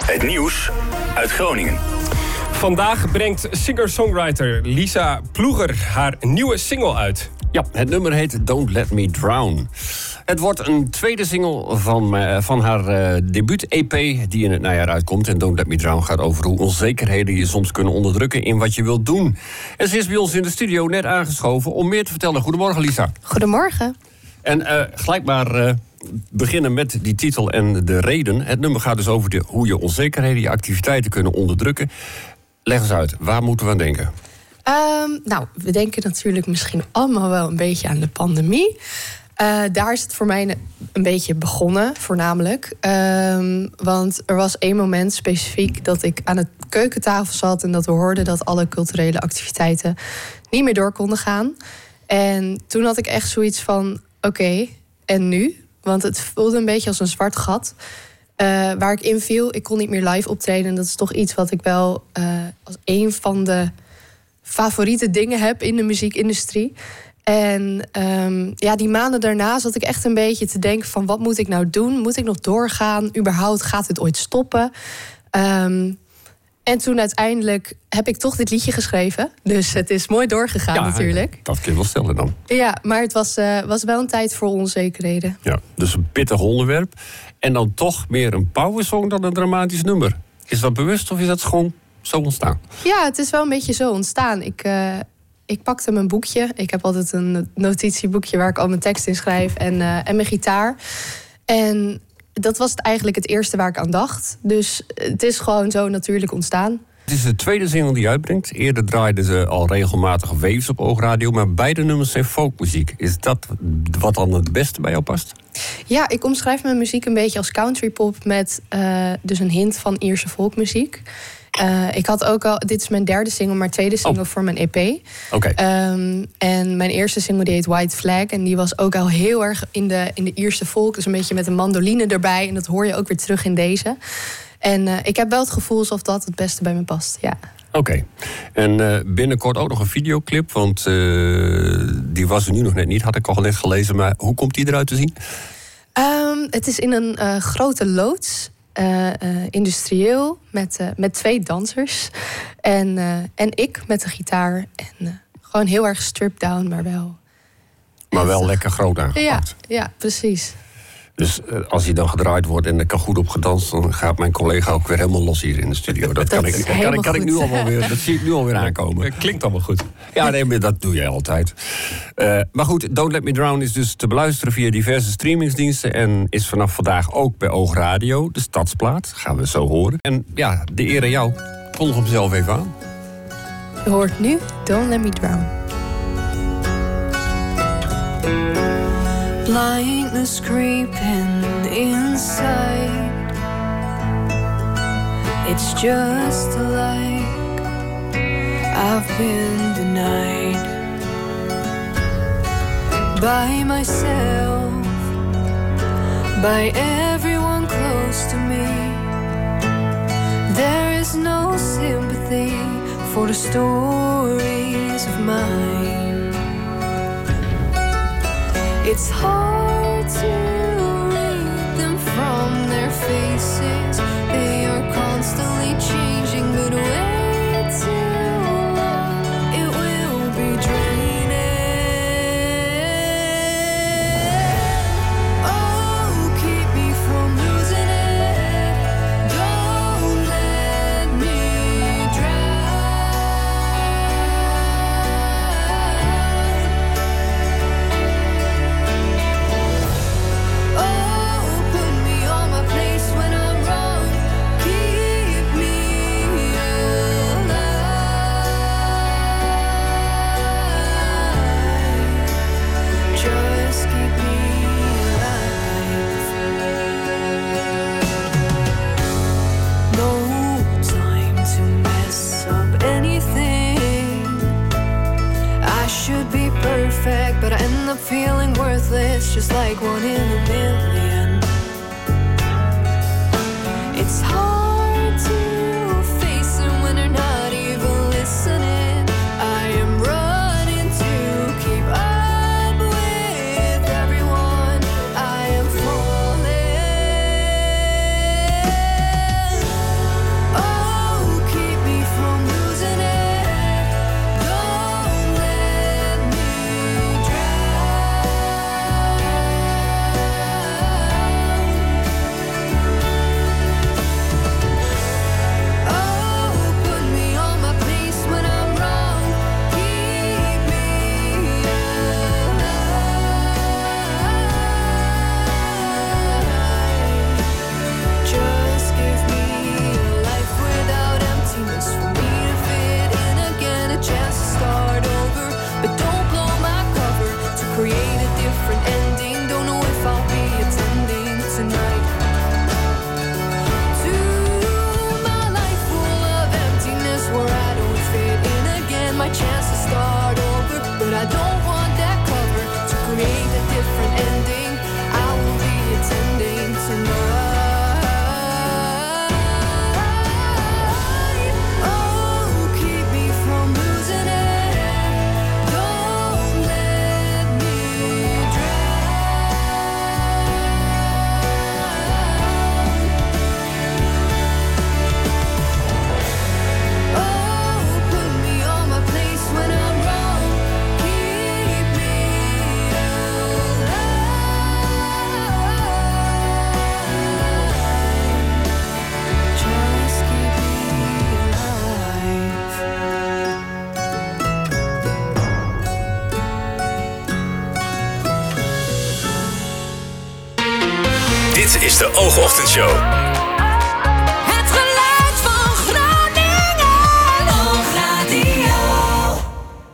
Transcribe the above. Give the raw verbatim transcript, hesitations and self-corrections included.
Het nieuws uit Groningen. Vandaag brengt singer-songwriter Lisa Ploeger haar nieuwe single uit. Ja, het nummer heet Don't Let Me Drown. Het wordt een tweede single van, uh, van haar uh, debuut-E P die in het najaar uitkomt. En Don't Let Me Drown gaat over hoe onzekerheden je soms kunnen onderdrukken in wat je wilt doen. En ze is bij ons in de studio net aangeschoven om meer te vertellen. Goedemorgen, Lisa. Goedemorgen. En uh, gelijk maar uh, beginnen met die titel en de reden. Het nummer gaat dus over de, hoe je onzekerheden, je activiteiten kunnen onderdrukken. Leg eens uit, waar moeten we aan denken? Um, nou, we denken natuurlijk misschien allemaal wel een beetje aan de pandemie. Uh, daar is het voor mij een beetje begonnen, voornamelijk. Um, want er was één moment specifiek dat ik aan de keukentafel zat en dat we hoorden dat alle culturele activiteiten niet meer door konden gaan. En toen had ik echt zoiets van, oké, okay, en nu? Want het voelde een beetje als een zwart gat. Uh, waar ik in viel, ik kon niet meer live optreden. En dat is toch iets wat ik wel uh, als een van de favoriete dingen heb in de muziekindustrie. En um, ja, die maanden daarna zat ik echt een beetje te denken van, wat moet ik nou doen? Moet ik nog doorgaan? Überhaupt, gaat het ooit stoppen? Um, en toen uiteindelijk heb ik toch dit liedje geschreven. Dus het is mooi doorgegaan, ja, natuurlijk. Dat kun je wel stellen dan. Ja, maar het was, uh, was wel een tijd vol onzekerheden. Ja, dus een pittig onderwerp. En dan toch meer een powersong dan een dramatisch nummer. Is dat bewust of is dat gewoon zo ontstaan? Ja, het is wel een beetje zo ontstaan. Ik, uh, ik pakte mijn boekje. Ik heb altijd een notitieboekje waar ik al mijn tekst in schrijf. En, uh, en mijn gitaar. En dat was het eigenlijk het eerste waar ik aan dacht. Dus het is gewoon zo natuurlijk ontstaan. Het is de tweede single die je uitbrengt. Eerder draaiden ze al regelmatig Waves op Oogradio. Maar beide nummers zijn folkmuziek. Is dat wat dan het beste bij jou past? Ja, ik omschrijf mijn muziek een beetje als countrypop met uh, dus een hint van Ierse folkmuziek. Uh, ik had ook al, dit is mijn derde single, maar tweede single oh. voor mijn E P. Oké. Okay. Um, en mijn eerste single die heet White Flag. En die was ook al heel erg in de, in de Ierse folk. Dus een beetje met een mandoline erbij. En dat hoor je ook weer terug in deze. En uh, ik heb wel het gevoel alsof dat het beste bij me past, ja. Oké. Okay. En uh, binnenkort ook nog een videoclip. Want uh, die was er nu nog net niet, had ik al net gelezen. Maar hoe komt die eruit te zien? Um, het is in een uh, grote loods. Uh, uh, industrieel, met, uh, met twee dansers. En, uh, en ik met de gitaar. En uh, gewoon heel erg stripped down, maar wel... Maar wel lekker groot aangepakt. Ja, ja, precies. Dus uh, als hij dan gedraaid wordt en er kan goed op gedanst, dan gaat mijn collega ook weer helemaal los hier in de studio. Dat, dat kan, ik, kan, kan ik nu al wel weer, dat zie ik nu alweer aankomen. Dat klinkt allemaal goed. Ja, nee, dat doe jij altijd. Uh, maar goed, Don't Let Me Drown is dus te beluisteren via diverse streamingsdiensten en is vanaf vandaag ook bij Oogradio, de Stadsplaat. Gaan we zo horen. En ja, de eer aan jou. Kondig hem zelf even aan. Je hoort nu Don't Let Me Drown. Blindness creeping inside. It's just like I've been denied by myself, by everyone close to me. There is no sympathy for the stories of mine. It's hard to read them from their faces. They are constantly changing, but way too long it will be draining. Oh, keep me from losing it. Don't let me drown. Perfect, but I end up feeling worthless, just like one in a million. It's hard to face them when they're not even listening. I am running to keep up with everyone. I am falling. Dit is de Oogochtendshow.